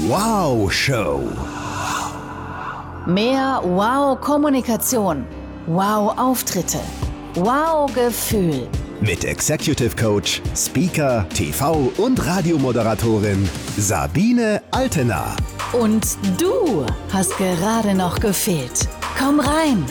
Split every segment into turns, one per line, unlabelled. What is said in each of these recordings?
Wow Show.
Mehr Wow-Kommunikation, Wow-Auftritte, Wow-Gefühl.
Mit Executive Coach, Speaker, TV- und Radiomoderatorin Sabine Altena.
Und du hast gerade noch gefehlt. Komm rein.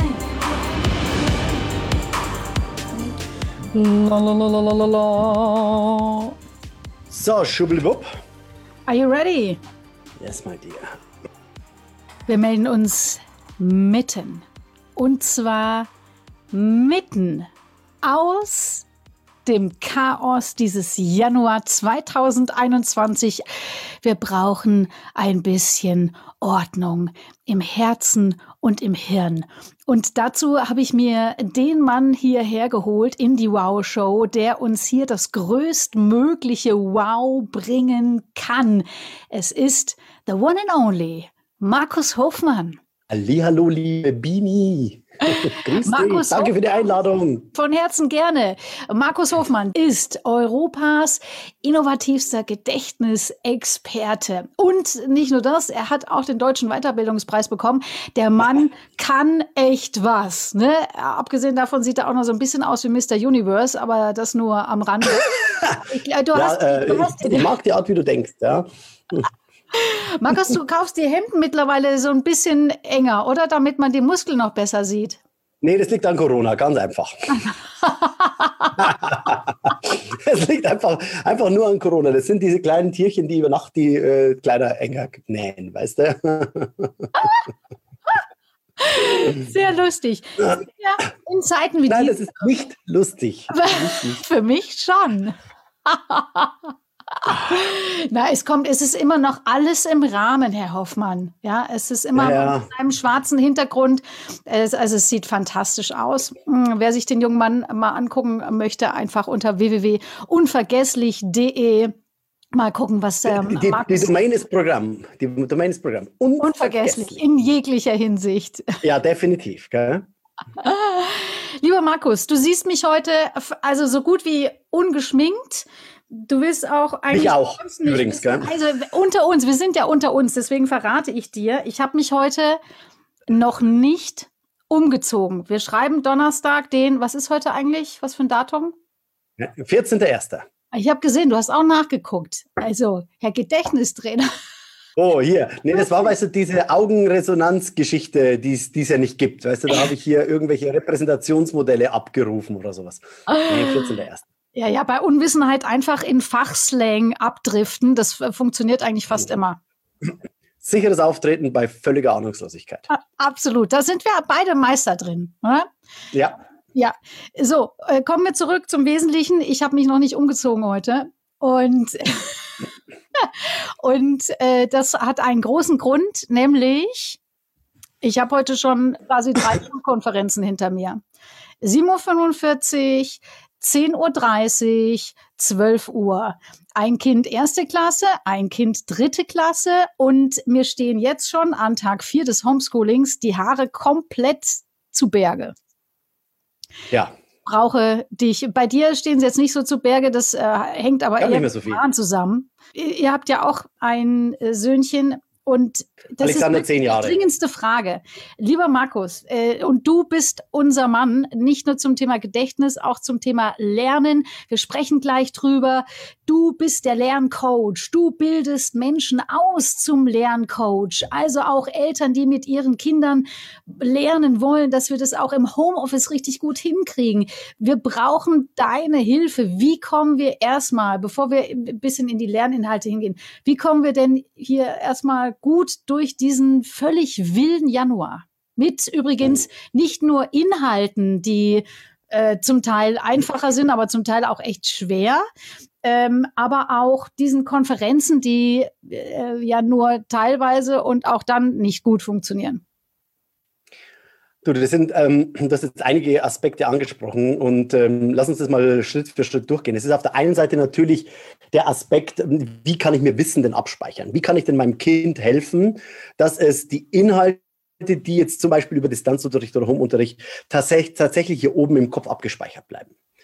So, schubelwupp.
Are you ready?
Yes, my dear.
Wir melden uns mitten. Und zwar mitten aus dem Chaos dieses Januar 2021. Wir brauchen ein bisschen Ordnung im Herzen und im Hirn. Und dazu habe ich mir den Mann hierher geholt in die Wow-Show, der uns hier das größtmögliche Wow bringen kann. Es ist the one and only Markus Hofmann.
Hallihallo, liebe Bini. Grüß
Markus
dich. Danke für die Einladung.
Von Herzen gerne. Markus Hofmann ist Europas innovativster Gedächtnisexperte. Und nicht nur das, er hat auch den Deutschen Weiterbildungspreis bekommen. Der Mann kann echt was. Ne? Abgesehen davon sieht er auch noch so ein bisschen aus wie Mr. Universe, aber das nur am Rande. Ich
mag die Art, wie du denkst. Ja.
Markus, du kaufst die Hemden mittlerweile so ein bisschen enger, oder? Damit man die Muskeln noch besser sieht.
Nee, das liegt an Corona, ganz einfach. Es liegt einfach nur an Corona. Das sind diese kleinen Tierchen, die über Nacht die Kleider enger nähen, weißt du?
Sehr lustig. Ja, in Zeiten wie
Nein,
diesen.
das ist nicht lustig.
Für mich schon. Na, es ist immer noch alles im Rahmen, Herr Hoffmann. Ja, es ist immer mit einem schwarzen Hintergrund. Es sieht fantastisch aus. Wer sich den jungen Mann mal angucken möchte, einfach unter www.unvergesslich.de mal gucken, was
die Domain ist Programm.
Unvergesslich in jeglicher Hinsicht.
Ja, definitiv. Gell?
Lieber Markus, du siehst mich heute also so gut wie ungeschminkt. Du willst auch eigentlich...
Ich auch, übrigens. Gell?
Also unter uns, wir sind ja unter uns, deswegen verrate ich dir, ich habe mich heute noch nicht umgezogen. Wir schreiben Donnerstag was ist heute eigentlich? Was für ein Datum?
14.01.
Ich habe gesehen, du hast auch nachgeguckt. Also, Herr Gedächtnistrainer.
Oh, hier. Nee, das war, weißt du, diese Augenresonanzgeschichte, die es ja nicht gibt. Weißt du, da habe ich hier irgendwelche Repräsentationsmodelle abgerufen oder sowas. Nee, 14.01.
Ja, bei Unwissenheit einfach in Fachslang abdriften, das funktioniert eigentlich fast immer.
Sicheres Auftreten bei völliger Ahnungslosigkeit.
Absolut, da sind wir beide Meister drin. Oder?
Ja.
Ja, so, kommen wir zurück zum Wesentlichen. Ich habe mich noch nicht umgezogen heute und, das hat einen großen Grund, nämlich ich habe heute schon quasi 3 Konferenzen hinter mir. 7:45 Uhr, 10:30 Uhr, 12 Uhr. Ein Kind 1. Klasse, ein Kind 3. Klasse und mir stehen jetzt schon an Tag 4 des Homeschoolings die Haare komplett zu Berge.
Ja.
Brauche dich. Bei dir stehen sie jetzt nicht so zu Berge, das hängt aber eher mit den Haaren zusammen. Ihr habt ja auch ein Söhnchen. Und das
Alexander,
ist
10 Jahre.
Die dringendste Frage. Lieber Markus, und du bist unser Mann, nicht nur zum Thema Gedächtnis, auch zum Thema Lernen. Wir sprechen gleich drüber. Du bist der Lerncoach. Du bildest Menschen aus zum Lerncoach. Also auch Eltern, die mit ihren Kindern lernen wollen, dass wir das auch im Homeoffice richtig gut hinkriegen. Wir brauchen deine Hilfe. Wie kommen wir erstmal, bevor wir ein bisschen in die Lerninhalte hingehen, wie kommen wir denn hier erstmal gut durch diesen völlig wilden Januar? Mit übrigens nicht nur Inhalten, die zum Teil einfacher sind, aber zum Teil auch echt schwer, aber auch diesen Konferenzen, die ja nur teilweise und auch dann nicht gut funktionieren.
Du hast jetzt einige Aspekte angesprochen und lass uns das mal Schritt für Schritt durchgehen. Es ist auf der einen Seite natürlich der Aspekt, wie kann ich mir Wissen denn abspeichern? Wie kann ich denn meinem Kind helfen, dass es die Inhalte, die jetzt zum Beispiel über Distanzunterricht oder Homeunterricht tatsächlich hier oben im Kopf abgespeichert bleiben?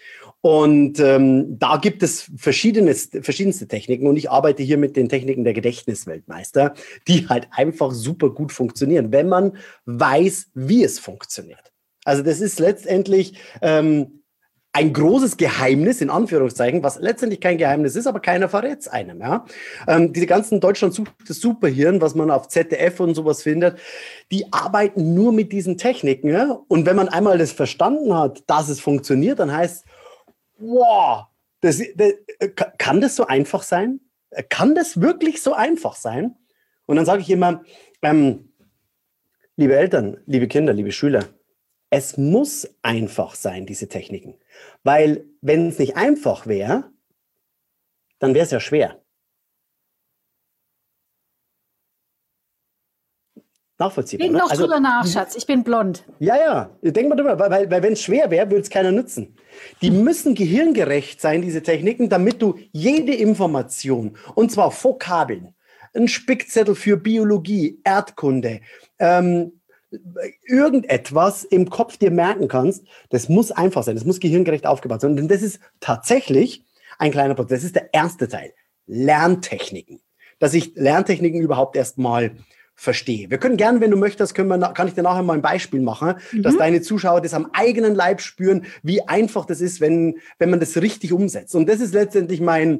Und da gibt es verschiedenste Techniken und ich arbeite hier mit den Techniken der Gedächtnisweltmeister, die halt einfach super gut funktionieren, wenn man weiß, wie es funktioniert. Also das ist letztendlich ein großes Geheimnis, in Anführungszeichen, was letztendlich kein Geheimnis ist, aber keiner verrät es einem. Ja? Diese ganzen Deutschland sucht das Superhirn, was man auf ZDF und sowas findet, die arbeiten nur mit diesen Techniken. Ja? Und wenn man einmal das verstanden hat, dass es funktioniert, dann heißt es, wow, kann das so einfach sein? Kann das wirklich so einfach sein? Und dann sage ich immer, liebe Eltern, liebe Kinder, liebe Schüler, es muss einfach sein, diese Techniken. Weil wenn es nicht einfach wäre, dann wäre es ja schwer. Nachvollziehbar.
Denk noch drüber nach, Schatz. Ich bin blond.
Ja. Denk mal drüber, weil wenn es schwer wäre, würde es keiner nutzen. Die müssen gehirngerecht sein, diese Techniken, damit du jede Information, und zwar Vokabeln, ein Spickzettel für Biologie, Erdkunde, irgendetwas im Kopf dir merken kannst, das muss einfach sein, das muss gehirngerecht aufgebaut sein. Denn das ist tatsächlich ein kleiner Prozess. Das ist der erste Teil. Lerntechniken. Dass ich Lerntechniken überhaupt erstmal verstehe. Wir können gerne, wenn du möchtest, kann ich dir nachher mal ein Beispiel machen, dass deine Zuschauer das am eigenen Leib spüren, wie einfach das ist, wenn man das richtig umsetzt. Und das ist letztendlich mein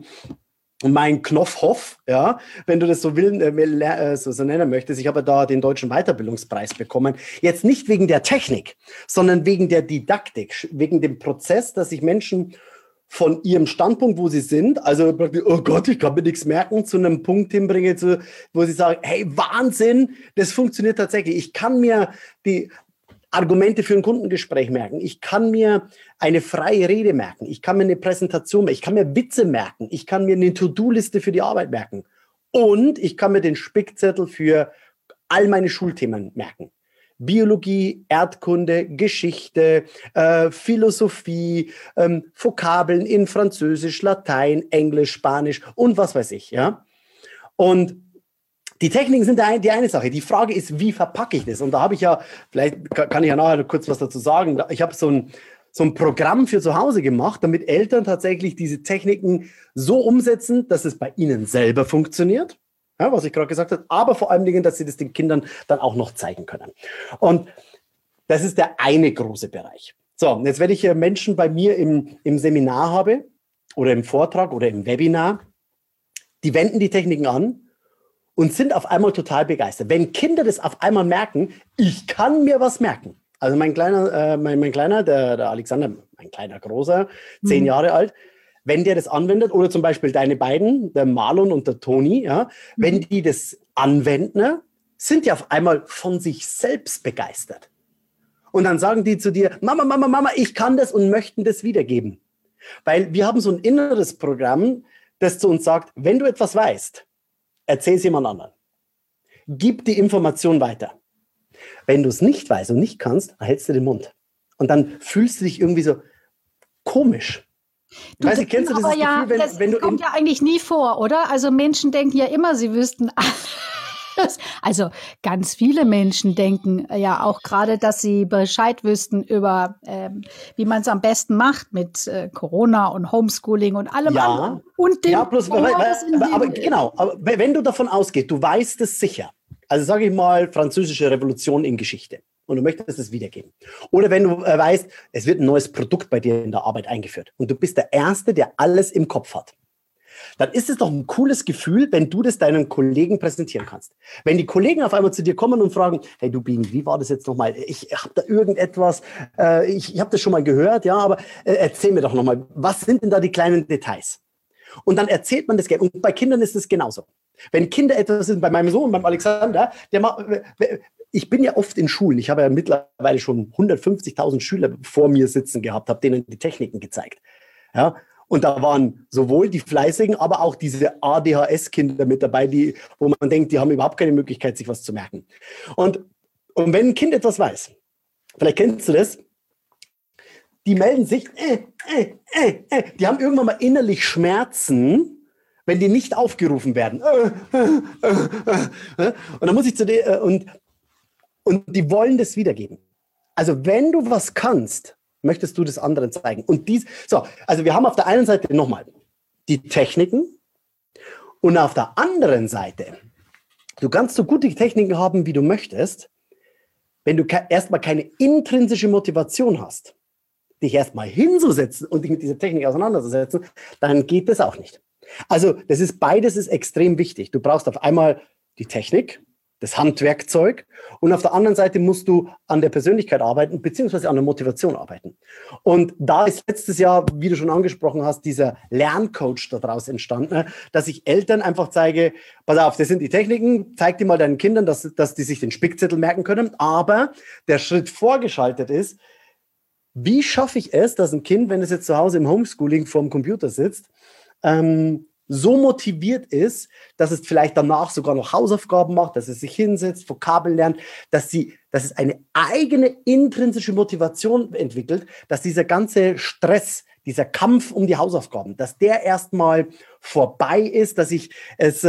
Knopfhoff, ja, wenn du das so so nennen möchtest. Ich habe da den Deutschen Weiterbildungspreis bekommen. Jetzt nicht wegen der Technik, sondern wegen der Didaktik, wegen dem Prozess, dass sich Menschen von ihrem Standpunkt, wo sie sind, also oh Gott, ich kann mir nichts merken, zu einem Punkt hinbringe, wo sie sagen, hey, Wahnsinn, das funktioniert tatsächlich. Ich kann mir die Argumente für ein Kundengespräch merken. Ich kann mir eine freie Rede merken. Ich kann mir eine Präsentation merken. Ich kann mir Witze merken. Ich kann mir eine To-Do-Liste für die Arbeit merken. Und ich kann mir den Spickzettel für all meine Schulthemen merken. Biologie, Erdkunde, Geschichte, Philosophie, Vokabeln in Französisch, Latein, Englisch, Spanisch und was weiß ich. Ja? Und die Techniken sind die eine Sache. Die Frage ist, wie verpacke ich das? Und da habe ich ja, vielleicht kann ich ja nachher kurz was dazu sagen, ich habe so ein Programm für zu Hause gemacht, damit Eltern tatsächlich diese Techniken so umsetzen, dass es bei ihnen selber funktioniert. Ja, was ich gerade gesagt habe, aber vor allen Dingen, dass sie das den Kindern dann auch noch zeigen können. Und das ist der eine große Bereich. So, jetzt, wenn ich Menschen bei mir im Seminar habe oder im Vortrag oder im Webinar, die wenden die Techniken an und sind auf einmal total begeistert. Wenn Kinder das auf einmal merken, ich kann mir was merken. Also mein Kleiner, der Alexander, mein kleiner Großer, 10 Jahre alt, wenn der das anwendet, oder zum Beispiel deine beiden, der Marlon und der Toni, ja, wenn die das anwenden, sind die auf einmal von sich selbst begeistert. Und dann sagen die zu dir, Mama, ich kann das, und möchten das wiedergeben. Weil wir haben so ein inneres Programm, das zu uns sagt, wenn du etwas weißt, erzähl es jemand anderen. Gib die Information weiter. Wenn du es nicht weißt und nicht kannst, hältst du den Mund. Und dann fühlst du dich irgendwie so komisch. Kennst du das Gefühl, wenn du
kommt ja eigentlich nie vor, oder? Also Menschen denken ja immer, sie wüssten alles. Also ganz viele Menschen denken ja auch gerade, dass sie Bescheid wüssten über, wie man es am besten macht mit Corona und Homeschooling und allem anderen. Und dem
aber genau, aber wenn du davon ausgehst, du weißt es sicher. Also sage ich mal, französische Revolution in Geschichte. Und du möchtest es wiedergeben. Oder wenn du weißt, es wird ein neues Produkt bei dir in der Arbeit eingeführt und du bist der Erste, der alles im Kopf hat. Dann ist es doch ein cooles Gefühl, wenn du das deinen Kollegen präsentieren kannst. Wenn die Kollegen auf einmal zu dir kommen und fragen, hey du Bini, wie war das jetzt nochmal? Ich habe da irgendetwas, ich habe das schon mal gehört, ja, aber erzähl mir doch nochmal, was sind denn da die kleinen Details? Und dann erzählt man das gerne. Und bei Kindern ist es genauso. Wenn Kinder etwas sind, bei meinem Sohn, beim Alexander, ich bin ja oft in Schulen. Ich habe ja mittlerweile schon 150.000 Schüler vor mir sitzen gehabt, habe denen die Techniken gezeigt. Ja, und da waren sowohl die Fleißigen, aber auch diese ADHS-Kinder mit dabei, wo man denkt, die haben überhaupt keine Möglichkeit, sich was zu merken. Und wenn ein Kind etwas weiß, vielleicht kennst du das, die melden sich, die haben irgendwann mal innerlich Schmerzen, wenn die nicht aufgerufen werden. Und dann muss ich zu dir, und die wollen das wiedergeben. Also wenn du was kannst, möchtest du das anderen zeigen? Und also wir haben auf der einen Seite nochmal die Techniken und auf der anderen Seite, du kannst so gute Techniken haben, wie du möchtest, wenn du erstmal keine intrinsische Motivation hast, dich erstmal hinzusetzen und dich mit dieser Technik auseinanderzusetzen, dann geht das auch nicht. Also beides ist extrem wichtig. Du brauchst auf einmal die Technik, das Handwerkzeug und auf der anderen Seite musst du an der Persönlichkeit arbeiten, beziehungsweise an der Motivation arbeiten. Und da ist letztes Jahr, wie du schon angesprochen hast, dieser Lerncoach daraus entstanden, dass ich Eltern einfach zeige, pass auf, das sind die Techniken, zeig die mal deinen Kindern, dass die sich den Spickzettel merken können, aber der Schritt vorgeschaltet ist, wie schaffe ich es, dass ein Kind, wenn es jetzt zu Hause im Homeschooling vorm Computer sitzt, so motiviert ist, dass es vielleicht danach sogar noch Hausaufgaben macht, dass es sich hinsetzt, Vokabeln lernt, dass es eine eigene intrinsische Motivation entwickelt, dass dieser ganze Stress, dieser Kampf um die Hausaufgaben, dass der erstmal vorbei ist, dass ich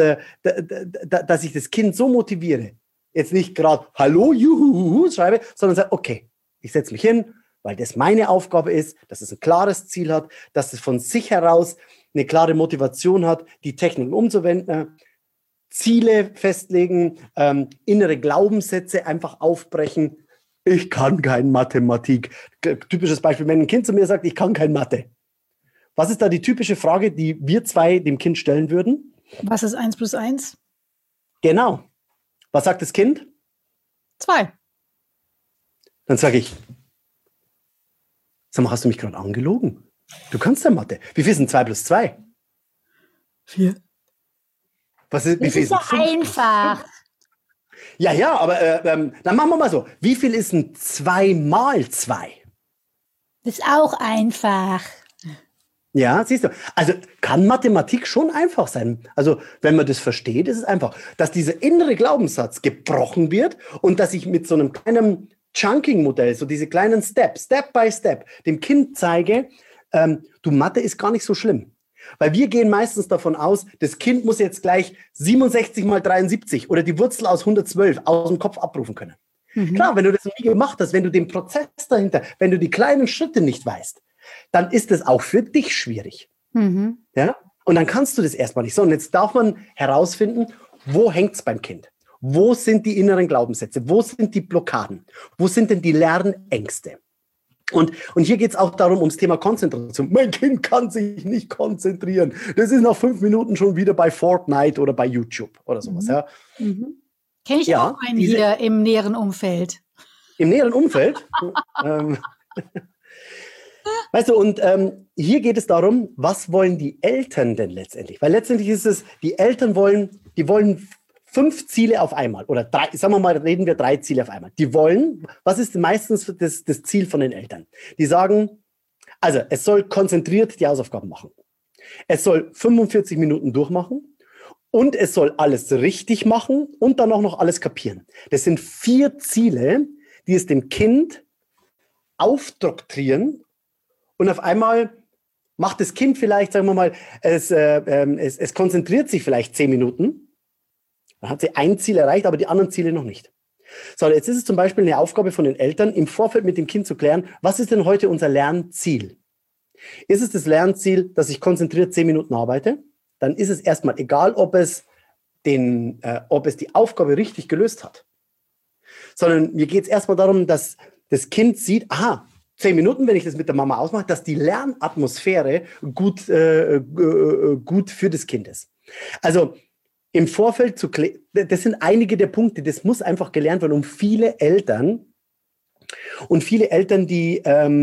das Kind so motiviere, jetzt nicht gerade Hallo, juhu schreibe, sondern sage, okay, ich setze mich hin, weil das meine Aufgabe ist, dass es ein klares Ziel hat, dass es von sich heraus eine klare Motivation hat, die Techniken umzuwenden, Ziele festlegen, innere Glaubenssätze einfach aufbrechen. Ich kann kein Mathematik. Typisches Beispiel, wenn ein Kind zu mir sagt, ich kann kein Mathe. Was ist da die typische Frage, die wir zwei dem Kind stellen würden?
Was ist 1 plus 1?
Genau. Was sagt das Kind?
2.
Dann sage ich, sag mal, hast du mich gerade angelogen? Du kannst ja Mathe. Wie viel sind 2 plus 2?
4.
Wie viel
das ist doch einfach.
Ja, aber dann machen wir mal so. Wie viel ist ein 2 mal 2?
Das ist auch einfach.
Ja, siehst du. Also kann Mathematik schon einfach sein. Also wenn man das versteht, ist es einfach. Dass dieser innere Glaubenssatz gebrochen wird und dass ich mit so einem kleinen Chunking-Modell, so diese kleinen Step by Step, dem Kind zeige, du, Mathe ist gar nicht so schlimm. Weil wir gehen meistens davon aus, das Kind muss jetzt gleich 67 mal 73 oder die Wurzel aus 112 aus dem Kopf abrufen können. Mhm. Klar, wenn du das noch nie gemacht hast, wenn du den Prozess dahinter, wenn du die kleinen Schritte nicht weißt, dann ist das auch für dich schwierig. Mhm. Ja? Und dann kannst du das erstmal nicht. So, und jetzt darf man herausfinden, wo hängt es beim Kind? Wo sind die inneren Glaubenssätze? Wo sind die Blockaden? Wo sind denn die Lernängste? Und hier geht es auch darum, ums Thema Konzentration. Mein Kind kann sich nicht konzentrieren. Das ist nach 5 Minuten schon wieder bei Fortnite oder bei YouTube oder sowas. Mhm. Ja.
Mhm. Kenne ich auch einen hier im näheren Umfeld.
Im näheren Umfeld? Weißt du, und hier geht es darum, was wollen die Eltern denn letztendlich? Weil letztendlich ist es, die Eltern wollen 5 Ziele auf einmal oder 3, sagen wir mal, reden wir 3 Ziele auf einmal. Die wollen, was ist meistens das Ziel von den Eltern? Die sagen, also es soll konzentriert die Hausaufgaben machen. Es soll 45 Minuten durchmachen und es soll alles richtig machen und dann auch noch alles kapieren. Das sind 4 Ziele, die es dem Kind aufdoktrieren und auf einmal macht das Kind vielleicht, sagen wir mal, es konzentriert sich vielleicht 10 Minuten. Dann hat sie ein Ziel erreicht, aber die anderen Ziele noch nicht. So, jetzt ist es zum Beispiel eine Aufgabe von den Eltern, im Vorfeld mit dem Kind zu klären, was ist denn heute unser Lernziel? Ist es das Lernziel, dass ich konzentriert 10 Minuten arbeite? Dann ist es erstmal egal, ob es die Aufgabe richtig gelöst hat. Sondern mir geht es erstmal darum, dass das Kind sieht, aha, 10 Minuten, wenn ich das mit der Mama ausmache, dass die Lernatmosphäre gut für das Kind ist. Also im Vorfeld das sind einige der Punkte, das muss einfach gelernt werden, viele Eltern, die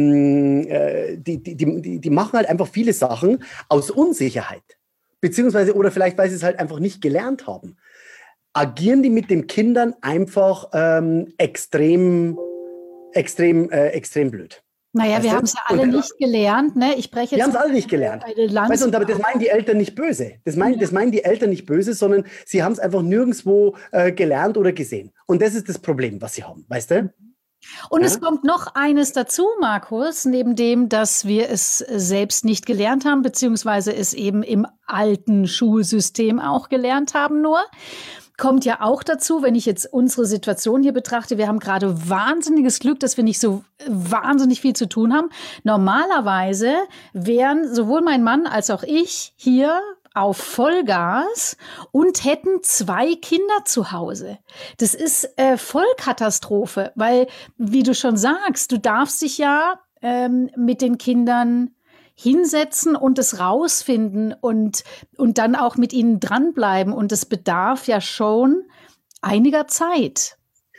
machen halt einfach viele Sachen aus Unsicherheit, beziehungsweise, oder vielleicht, weil sie es halt einfach nicht gelernt haben, agieren die mit den Kindern einfach extrem blöd.
Naja, wir haben es ja alle nicht gelernt, ne? Ich breche jetzt.
Wir haben es alle nicht gelernt. Weißt du, und aber das meinen die Eltern nicht böse. Das meinen die Eltern nicht böse, sondern sie haben es einfach nirgendwo gelernt oder gesehen. Und das ist das Problem, was sie haben, weißt du?
Und es kommt noch eines dazu, Markus, neben dem, dass wir es selbst nicht gelernt haben, beziehungsweise es eben im alten Schulsystem auch gelernt haben nur. kommt ja auch dazu, wenn ich jetzt unsere Situation hier betrachte. Wir haben gerade wahnsinniges Glück, dass wir nicht so wahnsinnig viel zu tun haben. Normalerweise wären sowohl mein Mann als auch ich hier auf Vollgas und hätten 2 Kinder zu Hause. Das ist Vollkatastrophe, weil, wie du schon sagst, du darfst dich ja mit den Kindern hinsetzen und es rausfinden und dann auch mit ihnen dranbleiben. Und es bedarf ja schon einiger Zeit.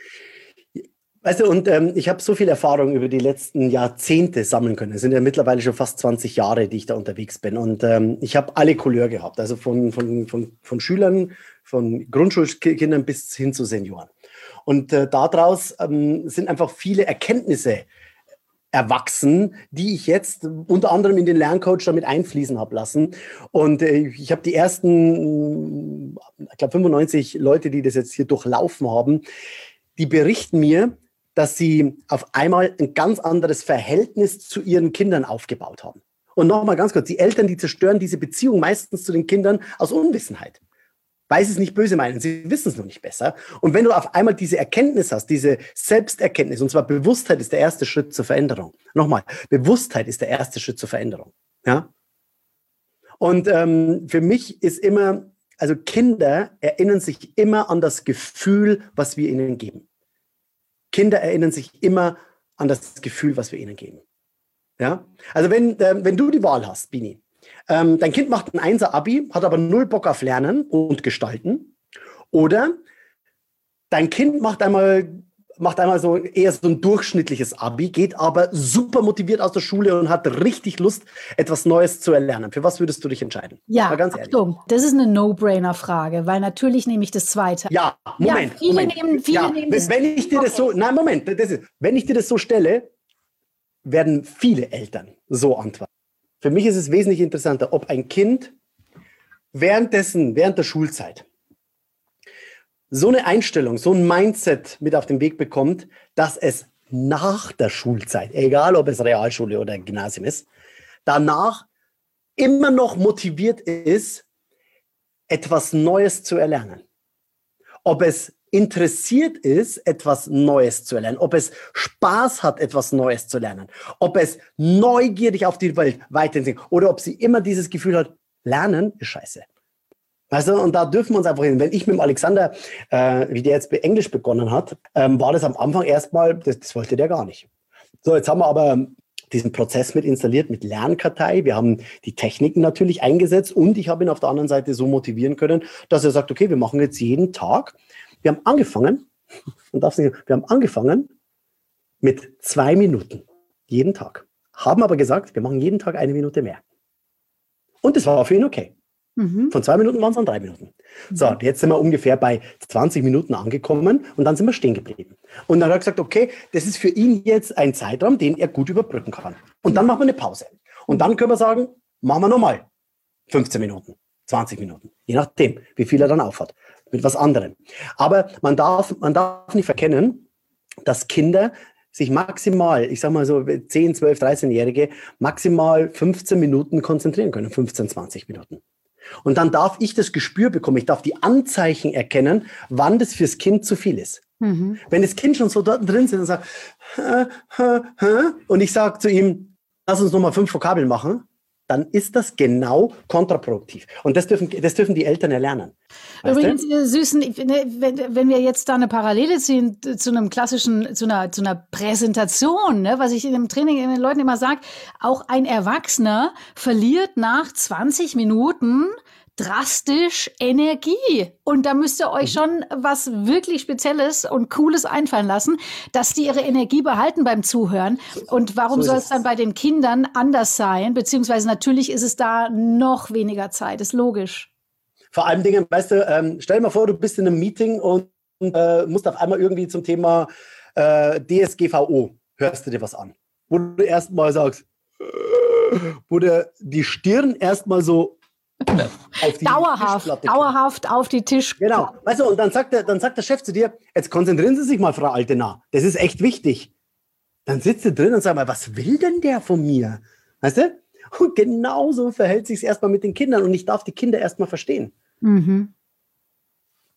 Weißt du, und ich habe so viel Erfahrung über die letzten Jahrzehnte sammeln können. Es sind ja mittlerweile schon fast 20 Jahre, die ich da unterwegs bin. Und ich habe alle Couleur gehabt, also von Schülern, von Grundschulkindern bis hin zu Senioren. Und daraus sind einfach viele Erkenntnisse erwachsen, die ich jetzt unter anderem in den Lerncoach damit einfließen habe lassen. Und ich habe die ersten, ich glaube 95 Leute, die das jetzt hier durchlaufen haben, die berichten mir, dass sie auf einmal ein ganz anderes Verhältnis zu ihren Kindern aufgebaut haben. Und nochmal ganz kurz, die Eltern, die zerstören diese Beziehung meistens zu den Kindern aus Unwissenheit. Weil sie es nicht böse meinen, sie wissen es noch nicht besser. Und wenn du auf einmal diese Erkenntnis hast, diese Selbsterkenntnis, und zwar Bewusstheit ist der erste Schritt zur Veränderung. Nochmal, Bewusstheit ist der erste Schritt zur Veränderung. Ja? Und für mich ist immer, also Kinder erinnern sich immer an das Gefühl, was wir ihnen geben. Kinder erinnern sich immer an das Gefühl, was wir ihnen geben. Ja? Also wenn du die Wahl hast, Bini, dein Kind macht ein 1er-Abi, hat aber 0 Bock auf Lernen und Gestalten, oder dein Kind macht einmal so eher so ein durchschnittliches Abi, geht aber super motiviert aus der Schule und hat richtig Lust, etwas Neues zu erlernen. Für was würdest du dich entscheiden?
Ja, ganz ehrlich. Achtung, das ist eine No-Brainer-Frage, weil natürlich nehme ich das Zweite.
Ja, Moment.
Ja, viele nehmen das.
Wenn ich dir das so, nein, Moment, wenn ich dir das so stelle, werden viele Eltern so antworten. Für mich ist es wesentlich interessanter, ob ein Kind während der Schulzeit so eine Einstellung, so ein Mindset mit auf den Weg bekommt, dass es nach der Schulzeit, egal ob es Realschule oder Gymnasium ist, danach immer noch motiviert ist, etwas Neues zu erlernen. Ob es interessiert ist, etwas Neues zu lernen, ob es Spaß hat, etwas Neues zu lernen, ob es neugierig auf die Welt weiterentwickelt oder ob sie immer dieses Gefühl hat, Lernen ist scheiße. Weißt du, und da dürfen wir uns einfach hin. Wenn ich mit dem Alexander, wie der jetzt bei Englisch begonnen hat, war das am Anfang erstmal, das wollte der gar nicht. So, jetzt haben wir aber diesen Prozess mit installiert, mit Lernkartei. Wir haben die Techniken natürlich eingesetzt und ich habe ihn auf der anderen Seite so motivieren können, dass er sagt, okay, wir machen jetzt jeden Tag. Wir haben angefangen, mit 2 Minuten jeden Tag. Haben aber gesagt, wir machen jeden Tag 1 Minute mehr. Und das war für ihn okay. Von 2 Minuten waren es dann 3 Minuten. So, jetzt sind wir ungefähr bei 20 Minuten angekommen und dann sind wir stehen geblieben. Und dann hat er gesagt, okay, das ist für ihn jetzt ein Zeitraum, den er gut überbrücken kann. Und dann machen wir eine Pause. Und dann können wir sagen, machen wir nochmal 15 Minuten, 20 Minuten, je nachdem, wie viel er dann aufhat, mit was anderem. Aber man darf nicht verkennen, dass Kinder sich maximal, ich sag mal so 10, 12, 13-Jährige, maximal 15 Minuten konzentrieren können, 15, 20 Minuten. Und dann darf ich das Gespür bekommen, ich darf die Anzeichen erkennen, wann das fürs Kind zu viel ist. Wenn das Kind schon so dort drin sitzt und sagt, und ich sage zu ihm, lass uns nochmal 5 Vokabeln machen, dann ist das genau kontraproduktiv. Und das dürfen die Eltern erlernen.
Übrigens, ihr Süßen, wenn wir jetzt da eine Parallele ziehen zu einem klassischen, zu einer Präsentation, ne, was ich in dem Training den Leuten immer sage, auch ein Erwachsener verliert nach 20 Minuten drastisch Energie. Und da müsst ihr euch schon was wirklich Spezielles und Cooles einfallen lassen, dass die ihre Energie behalten beim Zuhören. Und warum soll es dann bei den Kindern anders sein? Beziehungsweise natürlich ist es da noch weniger Zeit, ist logisch.
Vor allen Dingen, weißt du, stell dir mal vor, du bist in einem Meeting und musst auf einmal irgendwie zum Thema DSGVO, hörst du dir was an. Wo du erstmal sagst, wo die Stirn erstmal so auf die
dauerhaft auf die Tisch.
Genau. Weißt du, und dann sagt der Chef zu dir, jetzt konzentrieren Sie sich mal, Frau Altenahr. Das ist echt wichtig. Dann sitzt du drin und sag mal, was will denn der von mir? Weißt du? Und genauso verhält sich es erstmal mit den Kindern und ich darf die Kinder erstmal verstehen.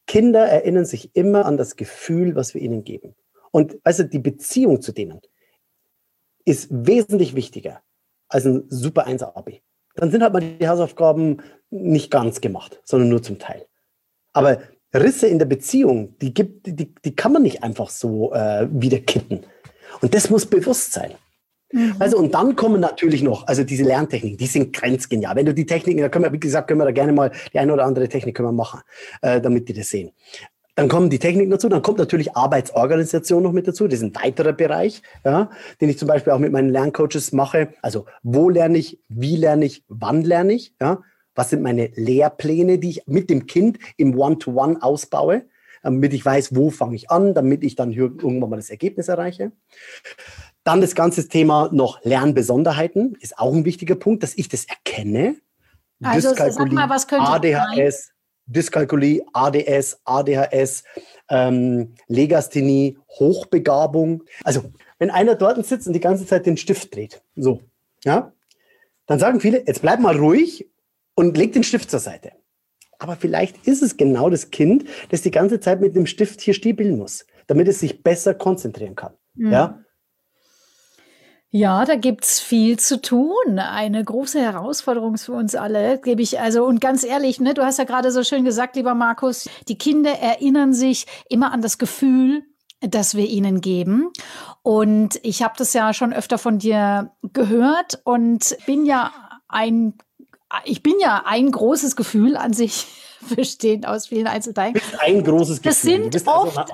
Kinder erinnern sich immer an das Gefühl, was wir ihnen geben. Und also die Beziehung zu denen ist wesentlich wichtiger als ein super 1-Abi. Dann sind halt mal die Hausaufgaben nicht ganz gemacht, sondern nur zum Teil. Aber Risse in der Beziehung, die kann man nicht einfach so wieder kitten. Und das muss bewusst sein. Also, und dann kommen natürlich noch, also diese Lerntechniken, die sind grenzgenial. Wenn du die Techniken, da können wir, wie gesagt, können wir da gerne mal die eine oder andere Technik können wir machen, damit die das sehen. Dann kommen die Techniken dazu, dann kommt natürlich Arbeitsorganisation noch mit dazu. Das ist ein weiterer Bereich, ja, den ich zum Beispiel auch mit meinen Lerncoaches mache. Also, wo lerne ich, wie lerne ich, wann lerne ich, ja? Was sind meine Lehrpläne, die ich mit dem Kind im One-to-One ausbaue, damit ich weiß, wo fange ich an, damit ich dann irgendwann mal das Ergebnis erreiche. Dann das ganze Thema noch Lernbesonderheiten ist auch ein wichtiger Punkt, dass ich das erkenne.
Also sag mal, was könnte
ADHS, Dyskalkulie, ADS, ADHS, Legasthenie, Hochbegabung. Also wenn einer dort sitzt und die ganze Zeit den Stift dreht, so, ja, dann sagen viele, jetzt bleib mal ruhig und leg den Stift zur Seite. Aber vielleicht ist es genau das Kind, das die ganze Zeit mit dem Stift hier stiebeln muss, damit es sich besser konzentrieren kann. Ja?
Ja, da gibt's viel zu tun. Eine große Herausforderung für uns alle, gebe ich also. Und ganz ehrlich, ne, du hast ja gerade so schön gesagt, lieber Markus, die Kinder erinnern sich immer an das Gefühl, das wir ihnen geben. Und ich habe das ja schon öfter von dir gehört und bin ja ein großes Gefühl an sich, bestehend aus vielen Einzelteilen.
Du bist ein großes Gefühl.
Das sind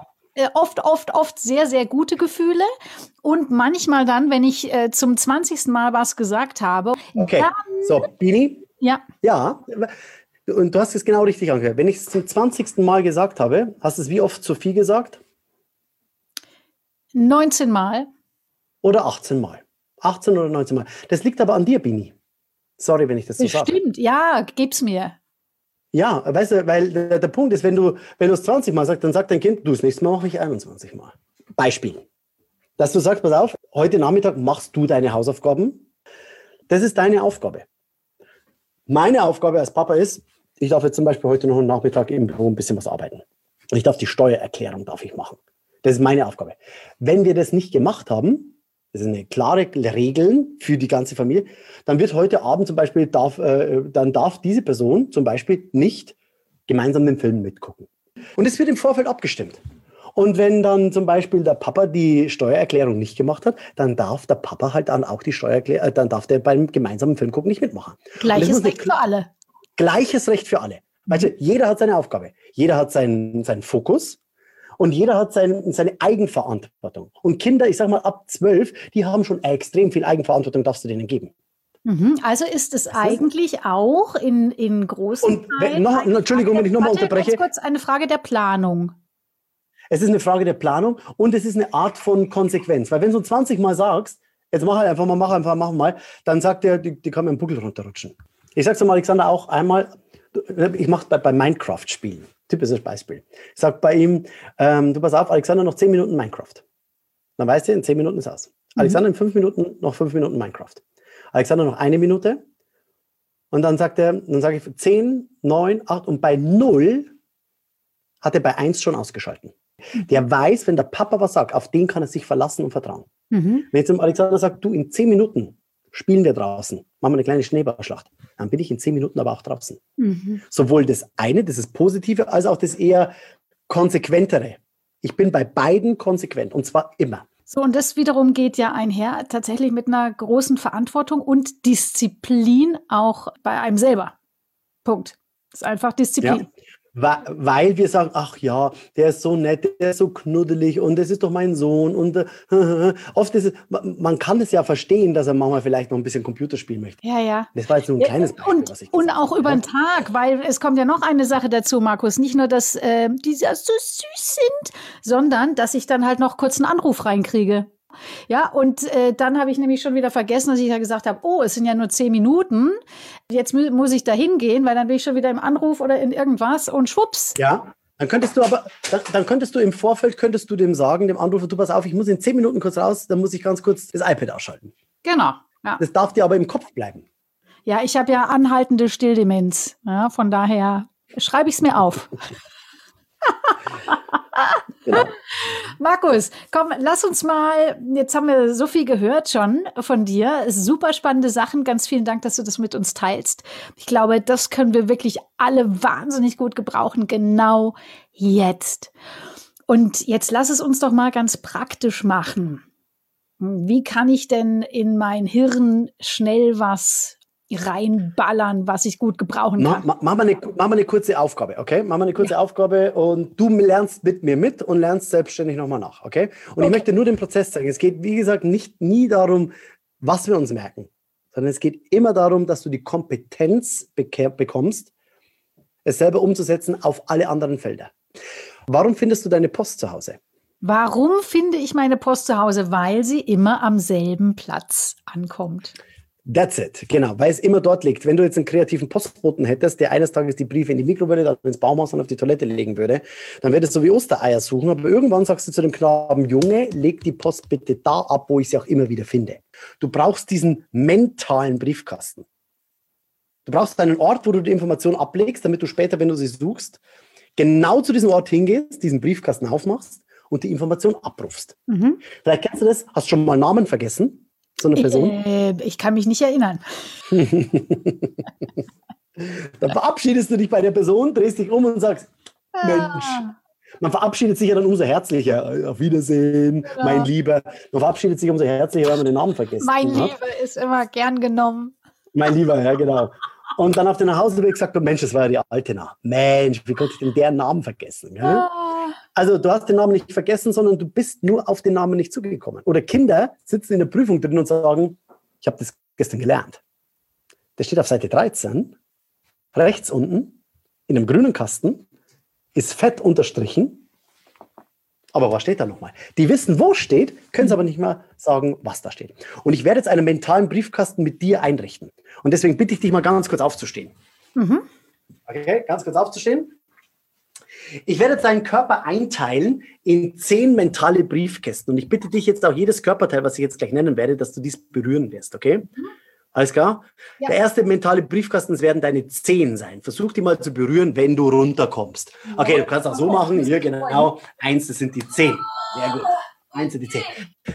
oft sehr, sehr gute Gefühle. Und manchmal dann, wenn ich zum 20. Mal was gesagt habe.
Okay, so, Bini?
Ja.
Ja, und du hast es genau richtig angehört. Wenn ich es zum 20. Mal gesagt habe, hast du es wie oft zu viel gesagt?
19 Mal.
Oder 18 Mal. 18 oder 19 Mal. Das liegt aber an dir, Bini. Sorry, wenn ich das so sage.
Stimmt, ja, gib's mir.
Ja, weißt du, weil der Punkt ist, wenn du es 20 Mal sagst, dann sagt dein Kind, du, das nächste Mal mache ich 21 Mal. Beispiel. Dass du sagst, pass auf, heute Nachmittag machst du deine Hausaufgaben. Das ist deine Aufgabe. Meine Aufgabe als Papa ist, ich darf jetzt zum Beispiel heute noch einen Nachmittag im Büro ein bisschen was arbeiten. Und ich darf die Steuererklärung machen. Das ist meine Aufgabe. Wenn wir das nicht gemacht haben, das ist eine klare Regel für die ganze Familie, dann wird heute Abend zum Beispiel, darf diese Person zum Beispiel nicht gemeinsam den Film mitgucken. Und es wird im Vorfeld abgestimmt. Und wenn dann zum Beispiel der Papa die Steuererklärung nicht gemacht hat, dann darf der Papa halt dann auch die Steuererklärung, dann darf der beim gemeinsamen Film gucken nicht mitmachen.
Gleiches Recht für alle.
Gleiches Recht für alle. Also jeder hat seine Aufgabe. Jeder hat seinen Fokus. Und jeder hat seine Eigenverantwortung. Und Kinder, ich sag mal ab 12, die haben schon extrem viel Eigenverantwortung, darfst du denen geben.
Also ist es eigentlich auch in großen Teilen...
Entschuldigung, wenn ich nochmal unterbreche.
Ganz kurz eine Frage der Planung.
Es ist eine Frage der Planung und es ist eine Art von Konsequenz. Weil wenn du 20 Mal sagst, jetzt mach mal, dann sagt der, die kann mir den Buckel runterrutschen. Ich sag's dem Alexander auch einmal, ich mache bei Minecraft-Spielen. Typisches Beispiel. Ich sage bei ihm, du pass auf, Alexander, noch 10 Minuten Minecraft. Dann weißt du, in 10 Minuten ist aus. Alexander, in 5 Minuten, noch 5 Minuten Minecraft. Alexander, noch 1 Minute. Und dann sage ich 10, 9, 8 und bei 0 hat er bei 1 schon ausgeschalten. Der weiß, wenn der Papa was sagt, auf den kann er sich verlassen und vertrauen. Wenn jetzt Alexander sagt, du, in 10 Minuten spielen wir draußen, machen wir eine kleine Schneeballschlacht, dann bin ich in 10 Minuten aber auch draußen. Sowohl das eine, das ist Positive, als auch das eher Konsequentere. Ich bin bei beiden konsequent und zwar immer.
So, und das wiederum geht ja einher tatsächlich mit einer großen Verantwortung und Disziplin auch bei einem selber. Punkt. Das ist einfach Disziplin.
Ja. Weil wir sagen, ach ja, der ist so nett, der ist so knuddelig und das ist doch mein Sohn. Und oft ist es, man kann es ja verstehen, dass er manchmal vielleicht noch ein bisschen Computer spielen möchte.
Ja, ja.
Das war jetzt nur ein kleines Beispiel, was ich gesagt habe.
Und auch über den Tag, weil es kommt ja noch eine Sache dazu, Markus. Nicht nur, dass die so süß sind, sondern dass ich dann halt noch kurz einen Anruf reinkriege. Ja, und dann habe ich nämlich schon wieder vergessen, dass ich ja gesagt habe, oh, es sind ja nur 10 Minuten. Jetzt muss ich da hingehen, weil dann bin ich schon wieder im Anruf oder in irgendwas und schwupps.
Ja, dann könntest du im Vorfeld, dem sagen, dem Anrufer, du pass auf, ich muss in 10 Minuten kurz raus, dann muss ich ganz kurz das iPad ausschalten.
Genau, ja.
Das darf dir aber im Kopf bleiben.
Ja, ich habe ja anhaltende Stilldemenz. Ja, von daher schreibe ich es mir auf.
Genau.
Markus, komm, lass uns mal, jetzt haben wir so viel gehört schon von dir, super spannende Sachen, ganz vielen Dank, dass du das mit uns teilst. Ich glaube, das können wir wirklich alle wahnsinnig gut gebrauchen, genau jetzt. Und jetzt lass es uns doch mal ganz praktisch machen. Wie kann ich denn in mein Hirn schnell was reinballern, was ich gut gebrauchen kann?
Mach mal eine kurze Aufgabe, okay? Mach mal eine kurze Aufgabe und du lernst mit mir mit und lernst selbstständig nochmal nach, okay? Und ich möchte nur den Prozess zeigen. Es geht, wie gesagt, nie darum, was wir uns merken, sondern es geht immer darum, dass du die Kompetenz bekommst, es selber umzusetzen auf alle anderen Felder. Warum findest du deine Post zu Hause?
Warum finde ich meine Post zu Hause? Weil sie immer am selben Platz ankommt.
That's it, genau, weil es immer dort liegt. Wenn du jetzt einen kreativen Postboten hättest, der eines Tages die Briefe in die Mikrowelle, dann ins Baumhaus und auf die Toilette legen würde, dann würdest du wie Ostereier suchen, aber irgendwann sagst du zu dem Knaben, Junge, leg die Post bitte da ab, wo ich sie auch immer wieder finde. Du brauchst diesen mentalen Briefkasten. Du brauchst einen Ort, wo du die Information ablegst, damit du später, wenn du sie suchst, genau zu diesem Ort hingehst, diesen Briefkasten aufmachst und die Information abrufst.
Mhm.
Vielleicht kennst du das, hast schon mal Namen vergessen? So eine Person?
Ich kann mich nicht erinnern.
Dann verabschiedest du dich bei der Person, drehst dich um und sagst, Mensch. Man verabschiedet sich ja dann umso herzlicher. Auf Wiedersehen, ja. Mein Lieber. Man verabschiedet sich umso herzlicher, wenn man den Namen vergisst.
Mein Lieber ist immer gern genommen.
Mein Lieber, ja genau. Und dann auf den Nachhauseweg gesagt, Mensch, das war ja die Altena. Mensch, wie konnte ich denn deren Namen vergessen? Ja? Also du hast den Namen nicht vergessen, sondern du bist nur auf den Namen nicht zugekommen. Oder Kinder sitzen in der Prüfung drin und sagen, ich habe das gestern gelernt. Das steht auf Seite 13, rechts unten, in einem grünen Kasten, ist fett unterstrichen. Aber was steht da nochmal? Die wissen, wo steht, können es aber nicht mehr sagen, was da steht. Und ich werde jetzt einen mentalen Briefkasten mit dir einrichten. Und deswegen bitte ich dich mal ganz kurz aufzustehen.
Mhm.
Okay, ganz kurz aufzustehen. Ich werde jetzt deinen Körper einteilen in 10 mentale Briefkästen. Und ich bitte dich jetzt auch jedes Körperteil, was ich jetzt gleich nennen werde, dass du dies berühren wirst, okay? Mhm. Alles klar? Ja. Der erste mentale Briefkasten werden deine Zehen sein. Versuch die mal zu berühren, wenn du runterkommst. Okay, du kannst auch so machen. Hier, genau. 1, das sind die Zehen. Sehr gut. 1 sind die Zehen.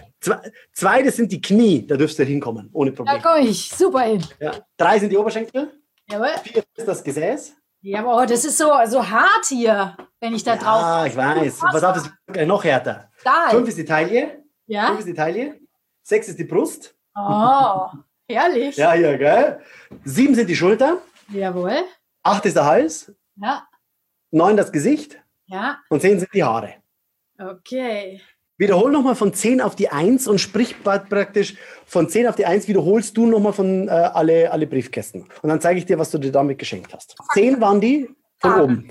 2, das sind die Knie. Da dürfst du hinkommen, ohne Probleme.
Da komme ich super hin.
Ja. 3 sind die Oberschenkel.
Jawohl.
4 ist das Gesäß.
Ja, aber das ist so hart hier, wenn ich da drauf...
Ja, ich weiß. Pass auf, das ist noch härter. 5 ist die Taille.
Ja.
5 ist die Taille. 6 ist die Brust.
Oh, herrlich.
Ja, hier, gell? 7 sind die Schultern.
Jawohl.
8 ist der Hals.
Ja.
9 das Gesicht.
Ja.
Und 10 sind die Haare.
Okay.
Wiederhol nochmal von 10 auf die 1 und sprich praktisch von 10 auf die 1, wiederholst du nochmal von alle Briefkästen. Und dann zeige ich dir, was du dir damit geschenkt hast. 10 waren die von oben.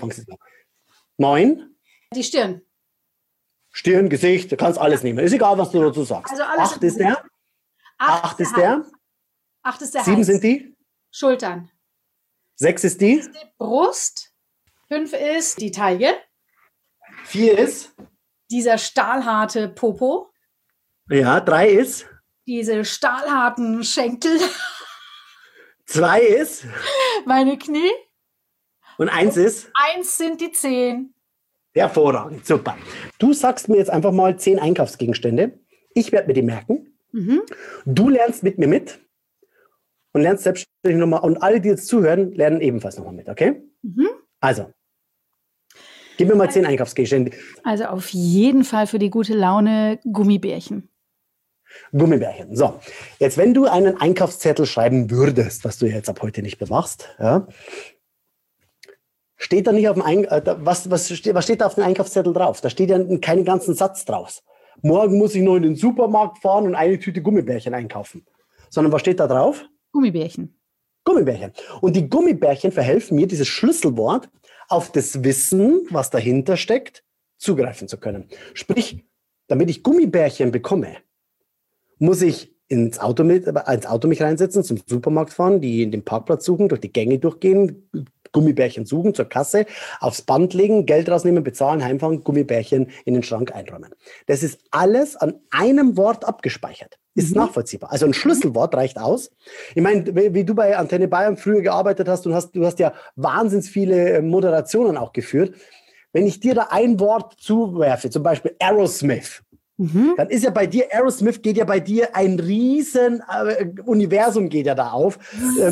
9.
Die Stirn.
Stirn, Gesicht, du kannst alles nehmen. Ist egal, was du dazu sagst.
Also alles
8 ist der. 8 ist der.
8 ist der
7
Hals.
sind die.
Schultern.
6 ist die.
6 ist die Brust. 5 ist die Taille.
4 ist.
Dieser stahlharte Popo.
Ja, 3 ist.
Diese stahlharten Schenkel.
2 ist.
Meine Knie.
Und 1 ist.
1 sind die Zehen.
Hervorragend, super. Du sagst mir jetzt einfach mal 10 Einkaufsgegenstände. Ich werde mir die merken.
Mhm.
Du lernst mit mir mit und lernst selbstständig nochmal. Und alle, die jetzt zuhören, lernen ebenfalls nochmal mit, okay?
Mhm.
Also, gib mir mal 10 Einkaufsgegenstände.
Also auf jeden Fall für die gute Laune Gummibärchen.
Gummibärchen. So, jetzt wenn du einen Einkaufszettel schreiben würdest, was du jetzt ab heute nicht mehr machst, ja, steht da nicht auf dem was steht da auf dem Einkaufszettel drauf? Da steht ja keinen ganzen Satz drauf. Morgen muss ich noch in den Supermarkt fahren und eine Tüte Gummibärchen einkaufen. Sondern was steht da drauf?
Gummibärchen.
Gummibärchen. Und die Gummibärchen verhelfen mir, dieses Schlüsselwort auf das Wissen, was dahinter steckt, zugreifen zu können. Sprich, damit ich Gummibärchen bekomme, muss ich ins Auto mich reinsetzen, zum Supermarkt fahren, den Parkplatz suchen, durch die Gänge durchgehen, Gummibärchen suchen, zur Kasse, aufs Band legen, Geld rausnehmen, bezahlen, heimfahren, Gummibärchen in den Schrank einräumen. Das ist alles an einem Wort abgespeichert. Ist nachvollziehbar. Also ein Schlüsselwort reicht aus. Ich meine, wie du bei Antenne Bayern früher gearbeitet hast, du hast ja wahnsinnig viele Moderationen auch geführt. wenn ich dir da ein Wort zuwerfe, zum Beispiel Aerosmith, dann ist ja bei dir, Aerosmith geht ja bei dir ein riesen Universum geht ja da auf.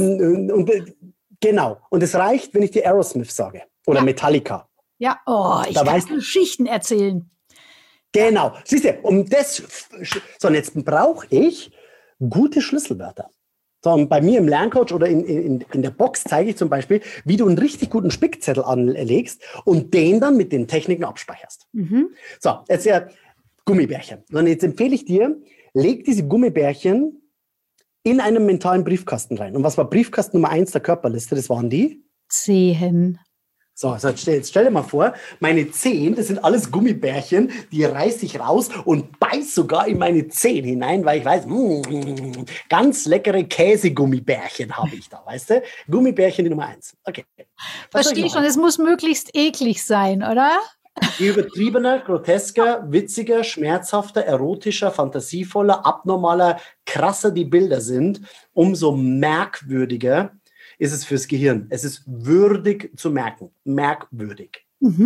Genau. Und es reicht, wenn ich dir Aerosmith sage. Oder Metallica.
Ja, ich kann Geschichten erzählen.
Genau. Siehst du, und jetzt brauche ich gute Schlüsselwörter. So, und bei mir im Lerncoach oder in der Box zeige ich zum Beispiel, wie du einen richtig guten Spickzettel anlegst und den dann mit den Techniken abspeicherst. So, jetzt ja Gummibärchen. Und jetzt empfehle ich dir, leg diese Gummibärchen in einen mentalen Briefkasten rein. Und was war Briefkasten Nummer 1 der Körperliste? Das waren die
Zehen.
So, jetzt stell dir mal vor, meine Zehen, das sind alles Gummibärchen, die reiß ich raus und beiß sogar in meine Zehen hinein, weil ich weiß, ganz leckere Käsegummibärchen habe ich da, weißt du? Gummibärchen die Nummer 1. Okay.
Verstehe ich schon, es muss möglichst eklig sein, oder?
Je übertriebener, grotesker, witziger, schmerzhafter, erotischer, fantasievoller, abnormaler, krasser die Bilder sind, umso merkwürdiger ist es fürs Gehirn. Es ist würdig zu merken. Merkwürdig.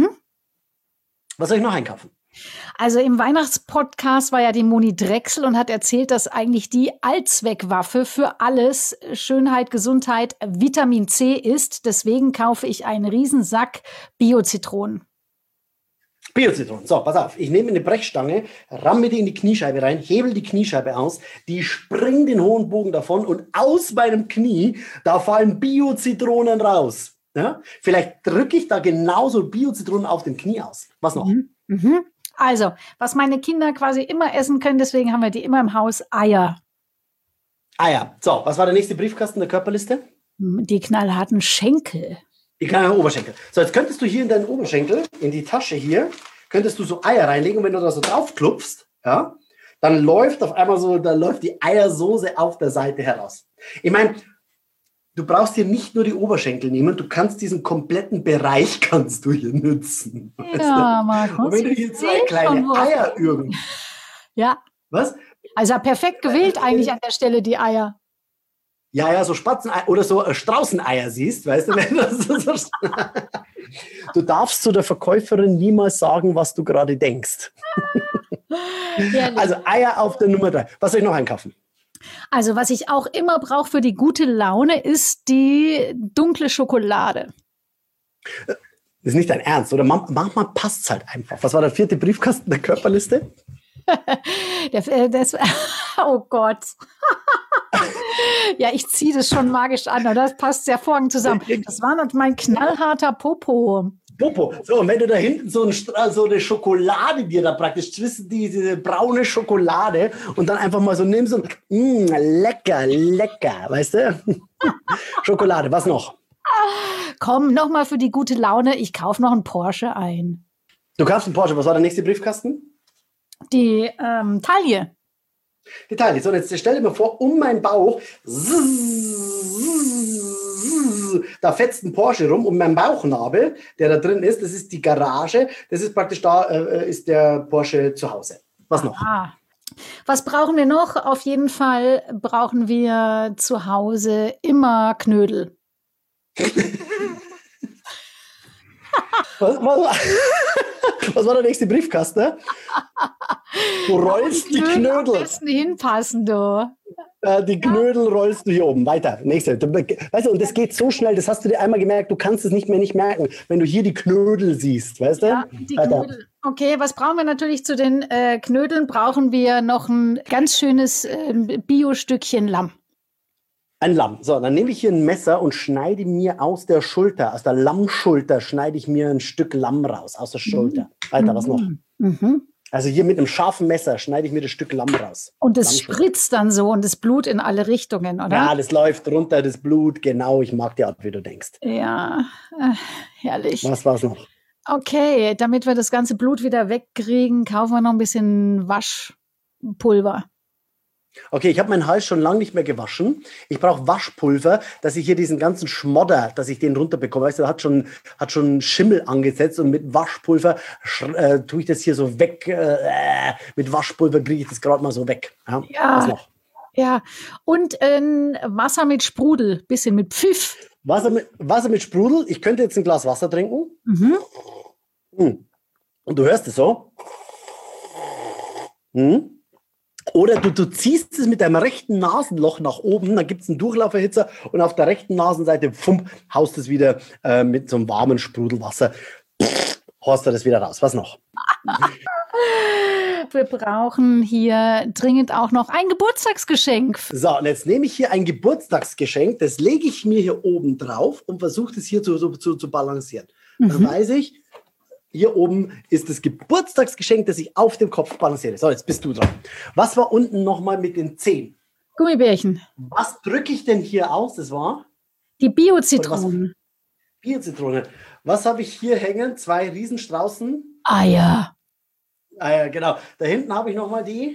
Was soll ich noch einkaufen?
Also im Weihnachtspodcast war ja die Moni Drechsel und hat erzählt, dass eigentlich die Allzweckwaffe für alles Schönheit, Gesundheit, Vitamin C ist. Deswegen kaufe ich einen Riesensack Bio-Zitronen.
Bio-Zitronen. So, pass auf. Ich nehme eine Brechstange, ramme die in die Kniescheibe rein, hebel die Kniescheibe aus, die springt den hohen Bogen davon und aus meinem Knie, da fallen Bio-Zitronen raus. Ja? Vielleicht drücke ich da genauso Bio-Zitronen auf dem Knie aus. Was noch?
Also, was meine Kinder quasi immer essen können, deswegen haben wir die immer im Haus, Eier.
Eier. So, was war der nächste Briefkasten der Körperliste?
Die knallharten Schenkel.
Die kleinen Oberschenkel. So, jetzt könntest du hier in deinen Oberschenkel, in die Tasche hier, könntest du so Eier reinlegen und wenn du da so drauf klopfst, ja, dann läuft auf einmal so, dann läuft die Eiersoße auf der Seite heraus. Ich meine, du brauchst hier nicht nur die Oberschenkel nehmen, du kannst diesen kompletten Bereich kannst du hier nutzen.
Ja, Markus.
Und wenn du hier 2 kleine Eier irgendwo...
Ja.
Was?
Also perfekt gewählt eigentlich an der Stelle die Eier.
Ja, so Spatzeneier oder so Straußeneier siehst, weißt du, wenn das du darfst zu der Verkäuferin niemals sagen, was du gerade denkst. Also Eier auf der Nummer 3. Was soll ich noch einkaufen?
Also was ich auch immer brauche für die gute Laune, ist die dunkle Schokolade.
Das ist nicht dein Ernst, oder? Manchmal passt es halt einfach. Was war der 4. Briefkasten der Körperliste?
Oh Gott. Ja, ich ziehe das schon magisch an, oder? Das passt hervorragend zusammen. Das war noch mein knallharter Popo.
So, und wenn du da hinten so eine Schokolade dir da praktisch zwischen diese braune Schokolade und dann einfach mal so nimmst und lecker, weißt du? Schokolade, was noch?
Komm, nochmal für die gute Laune, ich kaufe noch einen Porsche ein.
Du kaufst einen Porsche, was war der nächste Briefkasten?
Die Taille.
Die Taille. So, und jetzt stell dir mal vor, um meinen Bauch, da fetzt ein Porsche rum, um meinen Bauchnabel, der da drin ist, das ist die Garage, das ist praktisch da, ist der Porsche zu Hause. Was noch?
Was brauchen wir noch? Auf jeden Fall brauchen wir zu Hause immer Knödel.
Was war der nächste Briefkasten? Du rollst die Knödel.
Am besten hinpassen, du.
Die Knödel rollst du hier oben. Weiter. Nächste. Weißt du, und das geht so schnell, das hast du dir einmal gemerkt, du kannst es nicht merken, wenn du hier die Knödel siehst, weißt du?
Ja, die Knödel. Okay, was brauchen wir natürlich zu den Knödeln? Brauchen wir noch ein ganz schönes Bio-Stückchen Lamm.
Ein Lamm. So, dann nehme ich hier ein Messer und schneide mir aus der Lammschulter, schneide ich mir ein Stück Lamm raus, aus der Schulter. Weiter, was noch? Also hier mit einem scharfen Messer schneide ich mir das Stück Lamm raus.
Und das spritzt dann so und das Blut in alle Richtungen, oder?
Ja, das läuft runter, das Blut, genau. Ich mag die Art, wie du denkst.
Ja, herrlich.
Was war's noch?
Okay, damit wir das ganze Blut wieder wegkriegen, kaufen wir noch ein bisschen Waschpulver.
Okay, ich habe meinen Hals schon lange nicht mehr gewaschen. Ich brauche Waschpulver, dass ich hier diesen ganzen Schmodder, dass ich den runterbekomme. Weißt du, hat schon Schimmel angesetzt und mit Waschpulver tue ich das hier so weg. Mit Waschpulver kriege ich das gerade mal so weg. Ja. Was noch?
Ja, und Wasser mit Sprudel, bisschen mit Pfiff.
Wasser mit Sprudel. Ich könnte jetzt ein Glas Wasser trinken. Und du hörst es so. Oder du ziehst es mit deinem rechten Nasenloch nach oben, dann gibt es einen Durchlauferhitzer und auf der rechten Nasenseite, haust es wieder mit so einem warmen Sprudelwasser, haust du das wieder raus. Was noch?
Wir brauchen hier dringend auch noch ein Geburtstagsgeschenk.
So, und jetzt nehme ich hier ein Geburtstagsgeschenk, das lege ich mir hier oben drauf und versuche das hier zu balancieren. Dann weiß ich, hier oben ist das Geburtstagsgeschenk, das ich auf dem Kopf balanciere. So, jetzt bist du dran. Was war unten nochmal mit den Zehen?
Gummibärchen.
Was drücke ich denn hier aus? Das war?
Die Bio-Zitronen.
Bio-Zitrone. Was habe ich hier hängen? 2 Riesenstraußen.
Eier.
Ah, genau. Da hinten habe ich nochmal die.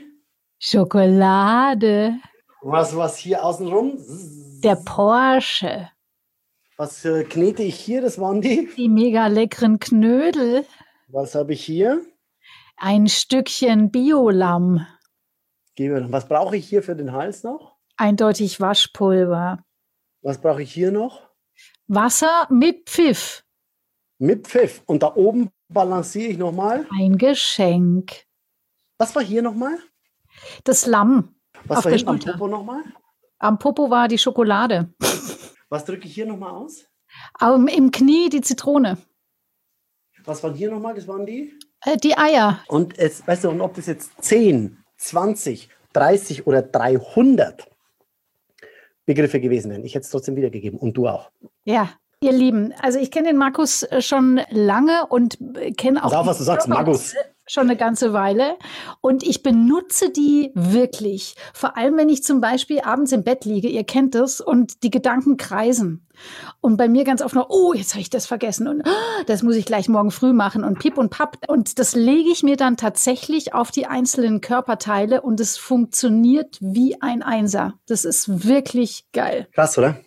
Schokolade.
Was hier außenrum?
Der Porsche.
Was knete ich hier? Das waren die.
Die mega leckeren Knödel.
Was habe ich hier?
Ein Stückchen Biolamm.
Was brauche ich hier für den Hals noch?
Eindeutig Waschpulver.
Was brauche ich hier noch?
Wasser mit Pfiff.
Mit Pfiff. Und da oben balanciere ich nochmal.
Ein Geschenk.
Was war hier nochmal?
Das Lamm.
Was
auf
war
der
hinten am
Schulter.
Popo nochmal?
Am Popo war die Schokolade.
Was drücke ich hier nochmal aus?
Im Knie die Zitrone.
Was waren hier nochmal? Das waren die?
Die Eier.
Und es, weißt du, und ob das jetzt 10, 20, 30 oder 300 Begriffe gewesen wären, ich hätte es trotzdem wiedergegeben. Und du auch.
Ja, ihr Lieben, also ich kenne den Markus schon lange und kenne auch
was du sagst, Markus.
schon eine ganze Weile. Und ich benutze die wirklich. Vor allem, wenn ich zum Beispiel abends im Bett liege, ihr kennt das, und die Gedanken kreisen. Und bei mir ganz oft noch, oh, jetzt habe ich das vergessen und das muss ich gleich morgen früh machen und pip und papp. Und das lege ich mir dann tatsächlich auf die einzelnen Körperteile und es funktioniert wie ein Einser. Das ist wirklich geil.
Krass, oder?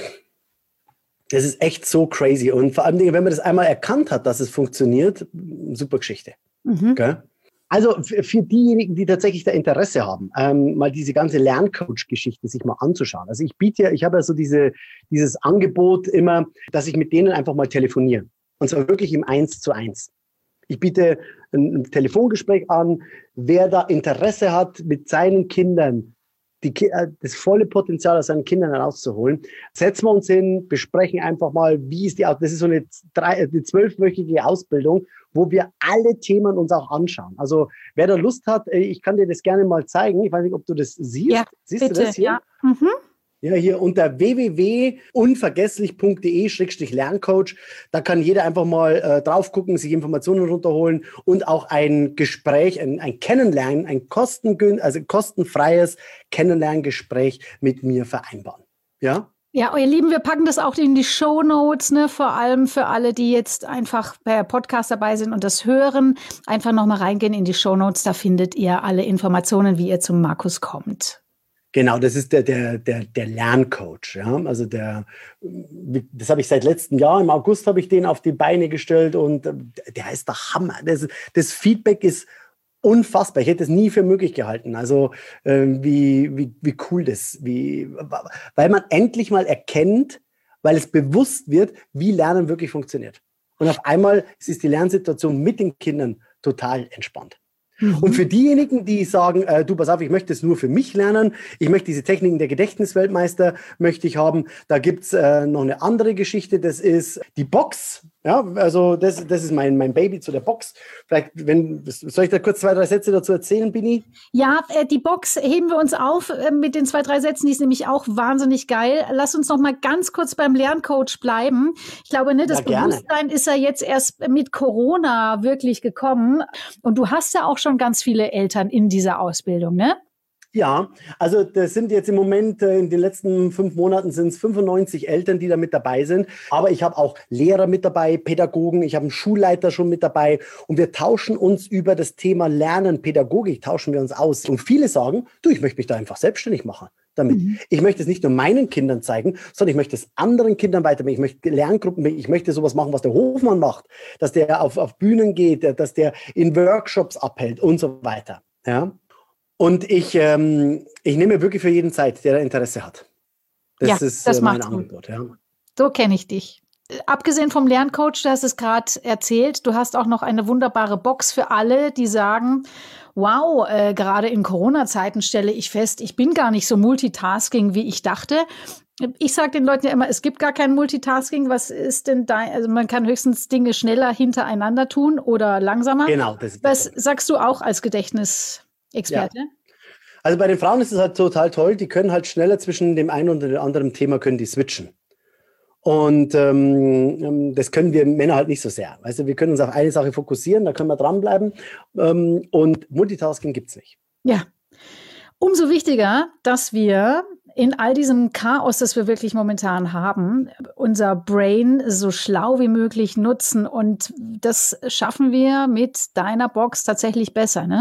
Das ist echt so crazy. Und vor allem, wenn man das einmal erkannt hat, dass es funktioniert, super Geschichte. Okay? Also für diejenigen, die tatsächlich da Interesse haben, mal diese ganze Lerncoach-Geschichte sich mal anzuschauen. Also ich habe ja so dieses Angebot immer, dass ich mit denen einfach mal telefoniere. Und zwar wirklich im 1:1. Ich biete ein Telefongespräch an, wer da Interesse hat, mit seinen Kindern das volle Potenzial aus seinen Kindern herauszuholen. Setzen wir uns hin, besprechen einfach mal, das ist so eine 12-wöchige Ausbildung, wo wir alle Themen uns auch anschauen. Also wer da Lust hat, ich kann dir das gerne mal zeigen. Ich weiß nicht, ob du das siehst.
Ja,
siehst
bitte,
du das hier?
Ja.
Ja, hier unter www.unvergesslich.de/Lerncoach. Da kann jeder einfach mal drauf gucken, sich Informationen runterholen und auch ein Gespräch, ein Kennenlernen, ein kostenfreies Kennenlerngespräch mit mir vereinbaren. Ja?
Ja, ihr Lieben, wir packen das auch in die Shownotes, ne? Vor allem für alle, die jetzt einfach per Podcast dabei sind und das hören. Einfach nochmal reingehen in die Shownotes, da findet ihr alle Informationen, wie ihr zum Markus kommt.
Genau, das ist der Lerncoach. Ja? Also das habe ich seit letztem Jahr, im August habe ich den auf die Beine gestellt und der ist der Hammer. Das Feedback ist unfassbar. Ich hätte es nie für möglich gehalten. Also wie cool weil man endlich mal erkennt, weil es bewusst wird, wie Lernen wirklich funktioniert. Und auf einmal ist die Lernsituation mit den Kindern total entspannt. Und für diejenigen, die sagen, du, pass auf, ich möchte es nur für mich lernen, ich möchte diese Techniken der Gedächtnisweltmeister möchte ich haben, da gibt's noch eine andere Geschichte, das ist die Box. Ja, also das ist mein Baby zu der Box. Vielleicht, soll ich da kurz 2, 3 Sätze dazu erzählen, Bini?
Ja, die Box heben wir uns auf mit den 2, 3 Sätzen, die ist nämlich auch wahnsinnig geil. Lass uns noch mal ganz kurz beim Lerncoach bleiben. Ich glaube, ne, das Bewusstsein ist ja jetzt erst mit Corona wirklich gekommen. Und du hast ja auch schon ganz viele Eltern in dieser Ausbildung, ne?
Ja, also das sind jetzt im Moment, in den letzten 5 Monaten sind es 95 Eltern, die da mit dabei sind. Aber ich habe auch Lehrer mit dabei, Pädagogen, ich habe einen Schulleiter schon mit dabei. Und wir tauschen uns über das Thema Lernen, Pädagogik, tauschen wir uns aus. Und viele sagen, du, ich möchte mich da einfach selbstständig machen damit. Ich möchte es nicht nur meinen Kindern zeigen, sondern ich möchte es anderen Kindern weiterbringen. Ich möchte Lerngruppen, ich möchte sowas machen, was der Hofmann macht, dass der auf Bühnen geht, dass der in Workshops abhält und so weiter. Ja. Und ich nehme wirklich für jeden Zeit, der da Interesse hat. Das ist
das
mein
macht
Angebot. Ja.
So kenne ich dich. Abgesehen vom Lerncoach, du hast es gerade erzählt, du hast auch noch eine wunderbare Box für alle, die sagen, wow, gerade in Corona-Zeiten stelle ich fest, ich bin gar nicht so multitasking, wie ich dachte. Ich sage den Leuten ja immer, es gibt gar kein Multitasking. Was ist denn da? Also man kann höchstens Dinge schneller hintereinander tun oder langsamer.
Genau.
Was sagst du auch als Gedächtnisexperte?
Ja. Also bei den Frauen ist es halt total toll, die können halt schneller zwischen dem einen und dem anderen Thema können die switchen. Und das können wir Männer halt nicht so sehr. Weißt du, wir können uns auf eine Sache fokussieren, da können wir dranbleiben. Und Multitasking gibt es nicht.
Ja, umso wichtiger, dass wir in all diesem Chaos, das wir wirklich momentan haben, unser Brain so schlau wie möglich nutzen. Und das schaffen wir mit deiner Box tatsächlich besser, ne?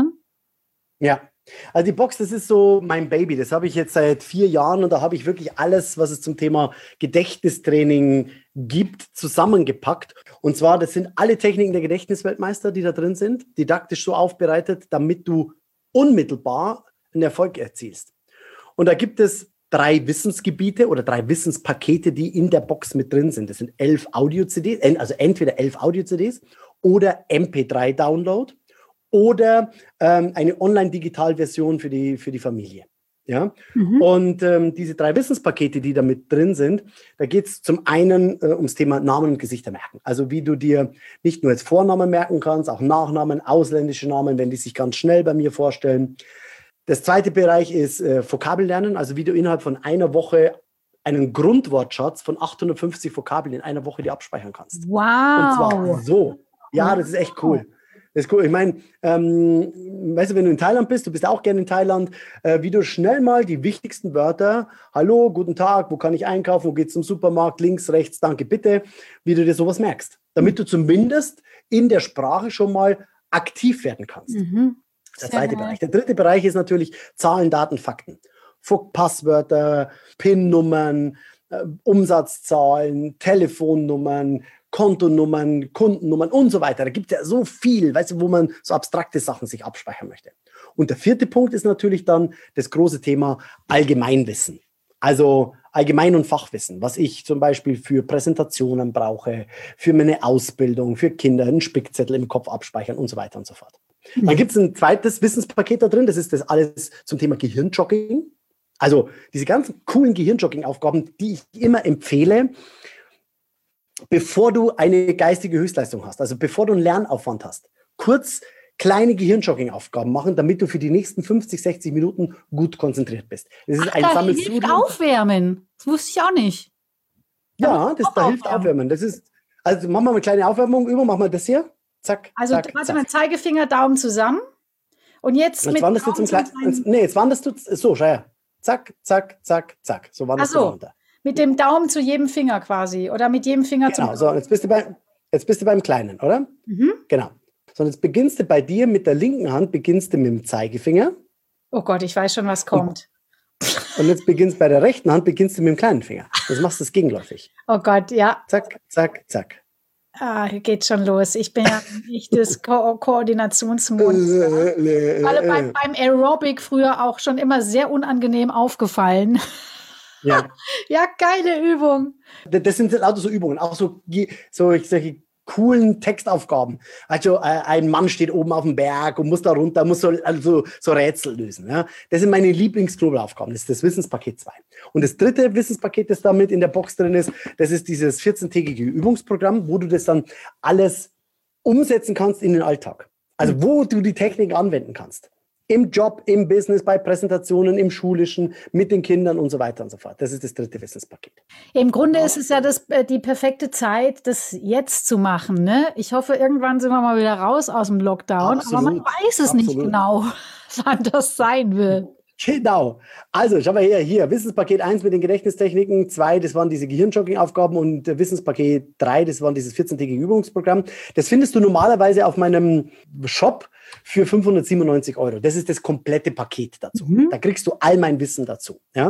Ja. Also die Box, das ist so mein Baby. Das habe ich jetzt seit 4 Jahren und da habe ich wirklich alles, was es zum Thema Gedächtnistraining gibt, zusammengepackt. Und zwar, das sind alle Techniken der Gedächtnisweltmeister, die da drin sind, didaktisch so aufbereitet, damit du unmittelbar einen Erfolg erzielst. Und da gibt es 3 Wissensgebiete oder 3 Wissenspakete, die in der Box mit drin sind. Das sind 11 Audio-CDs, also entweder 11 Audio-CDs oder MP3-Download. Oder eine Online-Digital-Version für die Familie. Ja? Und diese 3 Wissenspakete, die da mit drin sind, da geht es zum einen ums Thema Namen und Gesichter merken. Also wie du dir nicht nur jetzt Vornamen merken kannst, auch Nachnamen, ausländische Namen, wenn die sich ganz schnell bei mir vorstellen. Das zweite Bereich ist Vokabellernen, also wie du innerhalb von einer Woche einen Grundwortschatz von 850 Vokabeln in einer Woche dir abspeichern kannst.
Wow.
Und zwar so. Ja, das ist echt cool. Das ist cool. Ich meine, weißt du, wenn du in Thailand bist, du bist auch gerne in Thailand, wie du schnell mal die wichtigsten Wörter, hallo, guten Tag, wo kann ich einkaufen, wo geht's zum Supermarkt, links, rechts, danke, bitte, wie du dir sowas merkst, damit du zumindest in der Sprache schon mal aktiv werden kannst. Das ist der zweite Bereich. Der dritte Bereich ist natürlich Zahlen, Daten, Fakten. Passwörter, PIN-Nummern, Umsatzzahlen, Telefonnummern, Kontonummern, Kundennummern und so weiter. Da gibt es ja so viel, weißt du, wo man so abstrakte Sachen sich abspeichern möchte. Und der vierte Punkt ist natürlich dann das große Thema Allgemeinwissen. Also Allgemein- und Fachwissen, was ich zum Beispiel für Präsentationen brauche, für meine Ausbildung, für Kinder, einen Spickzettel im Kopf abspeichern und so weiter und so fort. Dann gibt es ein zweites Wissenspaket da drin, das ist das alles zum Thema Gehirnjogging. Also diese ganzen coolen Gehirnjogging-Aufgaben, die ich immer empfehle, bevor du eine geistige Höchstleistung hast, also bevor du einen Lernaufwand hast, kurz kleine Gehirnjogging-Aufgaben machen, damit du für die nächsten 50, 60 Minuten gut konzentriert bist. Das ist ein Sammelsurium.
Da hilft Aufwärmen. Das wusste ich auch nicht.
Ja, da hilft Aufwärmen. Das ist, also machen wir mal eine kleine Aufwärmung, machen wir das hier. Zack,
also
zack,
warte
zack.
mal, Zeigefinger, Daumen zusammen. Und jetzt mit
wanderst du zum kleinen. Nee, jetzt wanderst du so, schau her. Zack, zack, zack, zack. So wanderst du runter.
Mit dem Daumen zu jedem Finger quasi oder mit jedem Finger
zum. Genau, so, jetzt bist du beim Kleinen, oder? Genau. So, und jetzt beginnst du bei dir mit der linken Hand, beginnst du mit dem Zeigefinger.
Oh Gott, ich weiß schon, was kommt.
Und jetzt beginnst bei der rechten Hand, beginnst du mit dem kleinen Finger. Das machst du gegenläufig.
Oh Gott, ja.
Zack, zack, zack.
Ah, geht schon los. Ich bin ja nicht das Koordinationsmonster. Weil beim Aerobic früher auch schon immer sehr unangenehm aufgefallen.
Ja.
Ja, geile Übung.
Das sind lauter so Übungen, auch solche coolen Textaufgaben. Also ein Mann steht oben auf dem Berg und muss da runter, muss so Rätsel lösen. Ja? Das sind meine Lieblingsgrubelaufgaben. Das ist das Wissenspaket 2. Und das dritte Wissenspaket, das damit in der Box drin ist, das ist dieses 14-tägige Übungsprogramm, wo du das dann alles umsetzen kannst in den Alltag. Also wo du die Technik anwenden kannst. Im Job, im Business, bei Präsentationen, im Schulischen, mit den Kindern und so weiter und so fort. Das ist das dritte Wissenspaket.
Im Grunde ist es ja die perfekte Zeit, das jetzt zu machen. Ne? Ich hoffe, irgendwann sind wir mal wieder raus aus dem Lockdown. Absolut. Aber man weiß es nicht genau, wann das sein wird.
Genau. Also, ich habe hier Wissenspaket 1 mit den Gedächtnistechniken, 2, das waren diese Gehirnjogging-Aufgaben und Wissenspaket 3, das waren dieses 14-tägige Übungsprogramm. Das findest du normalerweise auf meinem Shop für 597 €. Das ist das komplette Paket dazu. Da kriegst du all mein Wissen dazu. Ja?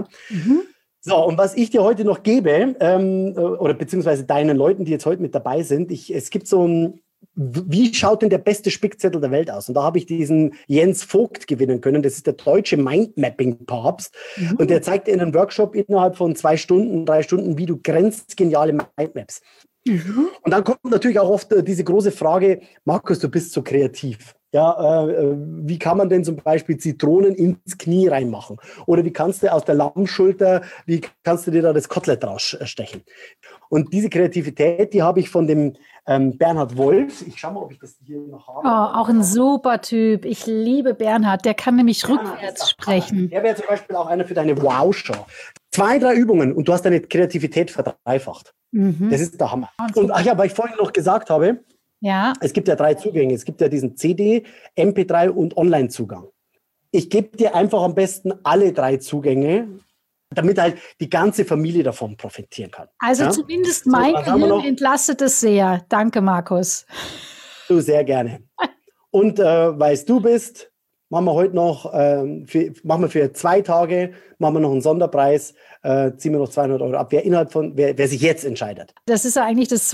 So, und was ich dir heute noch gebe, oder beziehungsweise deinen Leuten, die jetzt heute mit dabei sind, es gibt so ein, wie schaut denn der beste Spickzettel der Welt aus? Und da habe ich diesen Jens Vogt gewinnen können. Das ist der deutsche Mindmapping-Papst. Und der zeigt dir in einem Workshop innerhalb von 2 Stunden, 3 Stunden, wie du grenzgeniale Mindmaps Und dann kommt natürlich auch oft diese große Frage, Markus, du bist so kreativ. Ja, wie kann man denn zum Beispiel Zitronen ins Knie reinmachen? Oder wie kannst du aus der Lammschulter, wie kannst du dir da das Kotelett rausstechen? Und diese Kreativität, die habe ich von dem Bernhard Wolf. Ich schaue mal, ob ich das hier noch habe.
Oh, auch ein super Typ. Ich liebe Bernhard. Der kann nämlich rückwärts sprechen.
Der wäre zum Beispiel auch einer für deine Wow-Show. 2, 3 Übungen und du hast deine Kreativität verdreifacht. Das ist der Hammer. Und ach ja, weil ich vorhin noch gesagt habe,
ja.
Es gibt ja 3 Zugänge. Es gibt ja diesen CD, MP3 und Online-Zugang. Ich gebe dir einfach am besten alle 3 Zugänge, damit halt die ganze Familie davon profitieren kann.
Also ja? Zumindest mein Gehirn entlastet es sehr. Danke, Markus.
Du, sehr gerne. Und weil es du bist, machen wir heute noch, machen wir für 2 Tage, machen wir noch einen Sonderpreis, ziehen wir noch 200 € ab. Wer sich jetzt entscheidet.
Das ist ja eigentlich das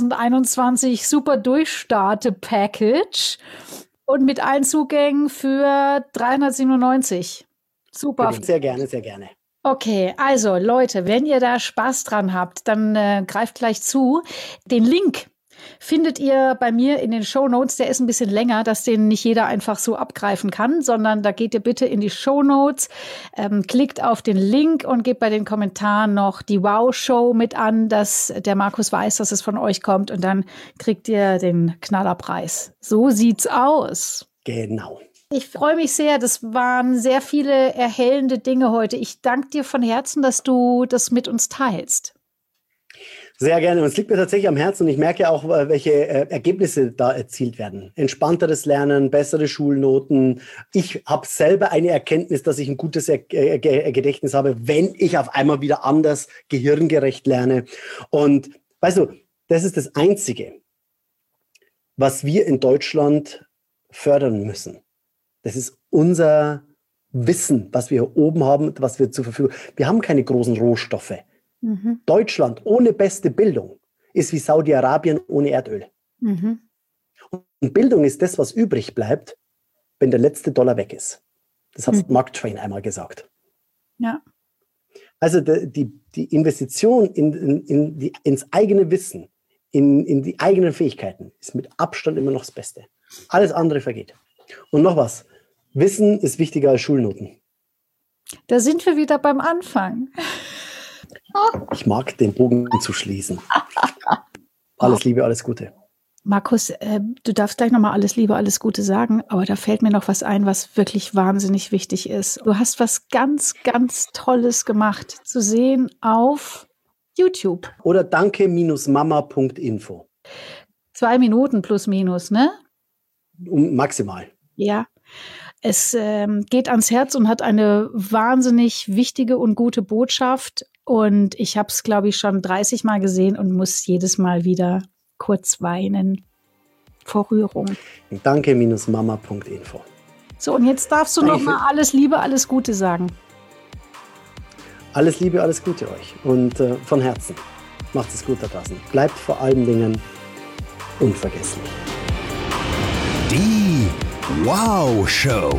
2021 Super Durchstarte-Package und mit allen Zugängen für 397. Super.
Sehr gerne, sehr gerne.
Okay, also Leute, wenn ihr da Spaß dran habt, dann greift gleich zu. Den Link findet ihr bei mir in den Shownotes. Der ist ein bisschen länger, dass den nicht jeder einfach so abgreifen kann, sondern da geht ihr bitte in die Shownotes, klickt auf den Link und gebt bei den Kommentaren noch die Wow-Show mit an, dass der Markus weiß, dass es von euch kommt und dann kriegt ihr den Knallerpreis. So sieht's aus.
Genau.
Ich freue mich sehr. Das waren sehr viele erhellende Dinge heute. Ich danke dir von Herzen, dass du das mit uns teilst.
Sehr gerne. Und es liegt mir tatsächlich am Herzen und ich merke auch, welche Ergebnisse da erzielt werden. Entspannteres Lernen, bessere Schulnoten. Ich habe selber eine Erkenntnis, dass ich ein gutes Gedächtnis habe, wenn ich auf einmal wieder anders gehirngerecht lerne. Und weißt du, das ist das Einzige, was wir in Deutschland fördern müssen. Das ist unser Wissen, was wir hier oben haben, was wir zur Verfügung haben. Wir haben keine großen Rohstoffe. Deutschland ohne beste Bildung ist wie Saudi-Arabien ohne Erdöl. Und Bildung ist das, was übrig bleibt, wenn der letzte Dollar weg ist. Das hat Mark Twain einmal gesagt.
Ja.
Also die Investition ins eigene Wissen, in die eigenen Fähigkeiten ist mit Abstand immer noch das Beste. Alles andere vergeht. Und noch was. Wissen ist wichtiger als Schulnoten.
Da sind wir wieder beim Anfang.
Ich mag den Bogen zu schließen. Alles Liebe, alles Gute.
Markus, du darfst gleich nochmal alles Liebe, alles Gute sagen, aber da fällt mir noch was ein, was wirklich wahnsinnig wichtig ist. Du hast was ganz, ganz Tolles gemacht, zu sehen auf YouTube.
Oder danke-mama.info.
2 Minuten plus minus, ne?
Maximal.
Ja. Es geht ans Herz und hat eine wahnsinnig wichtige und gute Botschaft. Und ich habe es, glaube ich, schon 30 Mal gesehen und muss jedes Mal wieder kurz weinen vor Rührung.
Danke-mama.info.
So, und jetzt darfst du noch mal alles Liebe, alles Gute sagen.
Alles Liebe, alles Gute euch. Und von Herzen, macht es gut da draußen. Bleibt vor allen Dingen unvergesslich.
Die Wow-Show.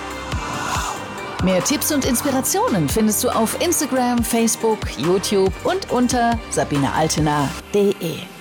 Mehr Tipps und Inspirationen findest du auf Instagram, Facebook, YouTube und unter sabinealtener.de.